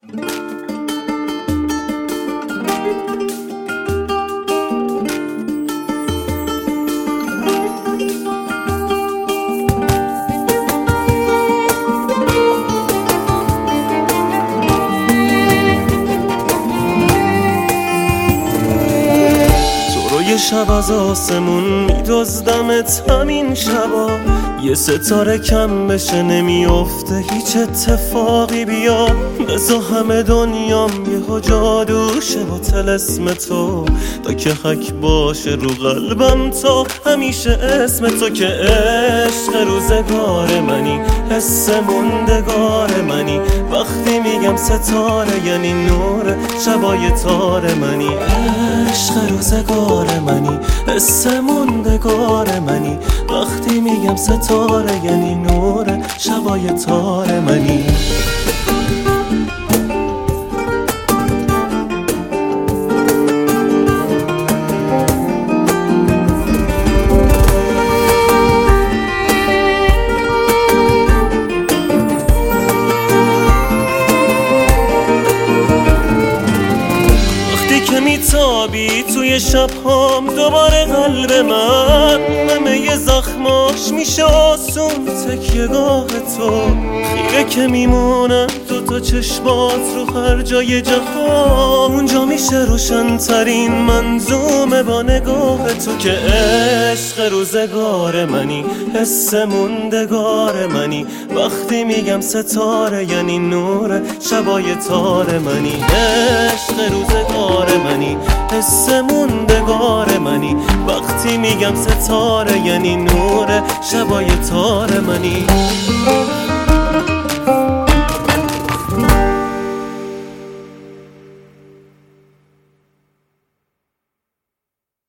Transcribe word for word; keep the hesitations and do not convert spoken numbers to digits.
یه شب از آسمون میدزدمت همین شبا، یه ستاره کم بشه نمیافته هیچ اتفاقی بیا، بزا همه دنیام یه جادوشه با طلسم تو، تا که حک باشه رو قلبم تا همیشه اسم تو، که عشق روزگار منی، حس موندگار منی، وقتی میگم ستاره یعنی نور شبای تار منی، عشق روزگار منی، حس موندگار منی، وقتی میگم ستاره یعنی نور شبای تار منی. که میتابی توی شبهام دوباره قلب من همه زخماش میشه آسون تکیه گاه تو، خیره که میمونم دو تا چشمات رو هر جای جهان، اونجا میشه روشن ترین منظومه با نگاه تو، که عشق روزگار منی، حس موندگار منی، وقتی میگم ستاره یعنی نور شبای تار منی، عشق روزگار منی، حس موندگار منی، وقتی میگم ستاره یعنی نور شبای تار منی.